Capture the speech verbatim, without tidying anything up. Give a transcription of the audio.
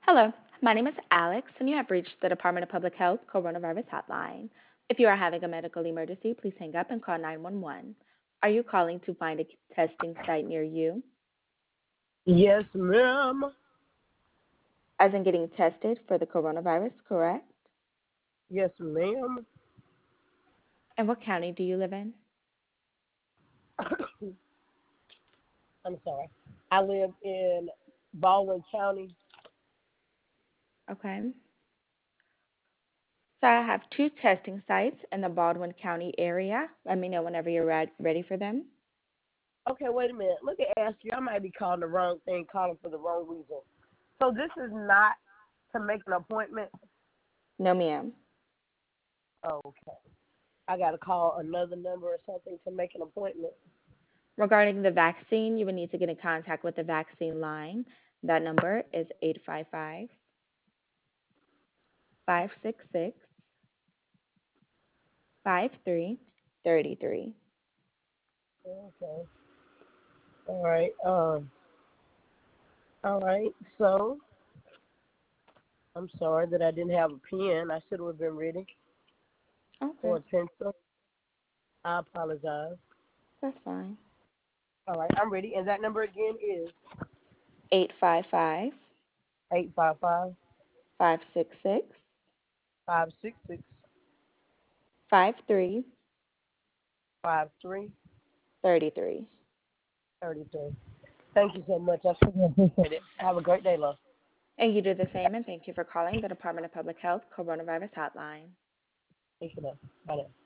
Hello, my name is Alex, and you have reached the Department of Public Health Coronavirus Hotline. If you are having a medical emergency, please hang up and call nine one one. Are you calling to find a testing site near you? Yes, ma'am. As in getting tested for the coronavirus, correct? Yes, ma'am. And what county do you live in? I'm sorry. I live in Baldwin County. Okay. So I have two testing sites in the Baldwin County area. Let me know whenever you're re- ready for them. Okay, wait a minute. Let me ask you. I might be calling the wrong thing, calling for the wrong reason. So this is not to make an appointment. No, ma'am. Oh, okay. I got to call another number or something to make an appointment. Regarding the vaccine, you would need to get in contact with the vaccine line. That number is eight five five, five six six, five three three three. Okay. All right. Um. All right. So I'm sorry that I didn't have a pen. I should have been ready or Okay, a pencil. I apologize. that's fine. All right. I'm ready. And that number again is eight five five, eight five five. five six six, five six six five three five three three three. thirty three. Thank you so much. I truly appreciate it. Have a great day, love. And you do the same, and thank you for calling the Department of Public Health Coronavirus Hotline. Take care. Bye now.